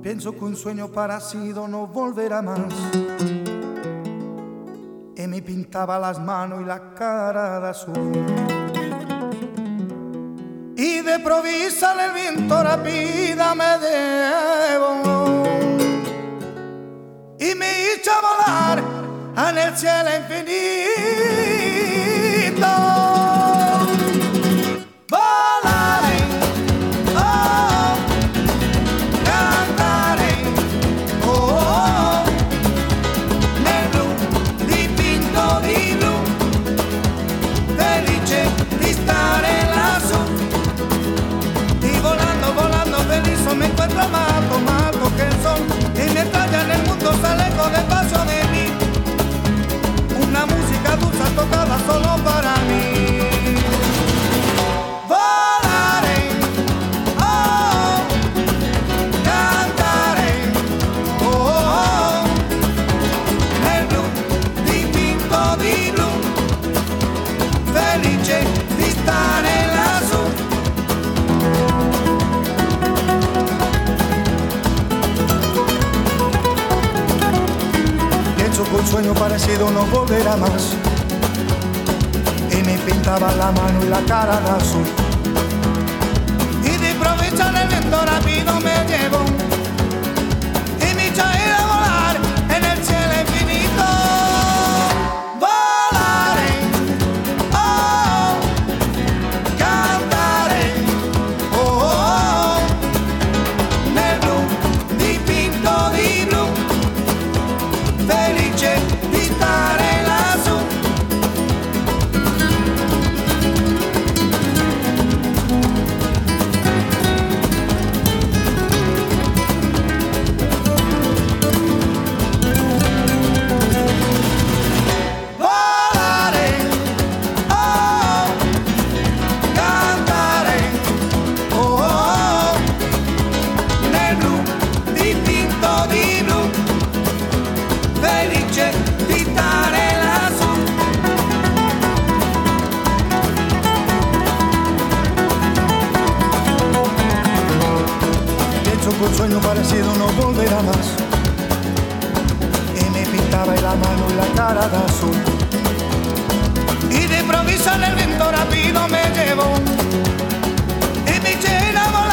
Pienso que un sueño parecido no volverá más. Y me pintaba las manos y la cara de azul. Y de provisa el viento rápida me llevó y me hizo volar en el cielo infinito. Volaré, oh, cantaré, oh, nel blu dipinto di blu, felice di stare lassù. Y volando, volando feliz me encuentro más tomado que el sol. Y mientras ya en el mundo se alejo despacio de mí, una música dulce tocada solo para mí. Volaré, oh, cantaré, oh, nel blu dipinto di blu, felice di stare lassù. Un sueño parecido no volverá más. Y me pintaba la mano y la cara de azul. Y de improviso en el viento rápido me llevó y me hizo ir a volar en el cielo infinito. Volaré, oh, cantaré, oh, nel blu dipinto di blu, felice di stare lassù. Volare, oh, cantare, oh, nel blu dipinto di blu, felice di stare lassù. Pienso que un sueño parecido no volverá más. Y me pintaba la mano y la cara de azul. Y de improviso en el viento rápido me llevó y me hizo ir a volar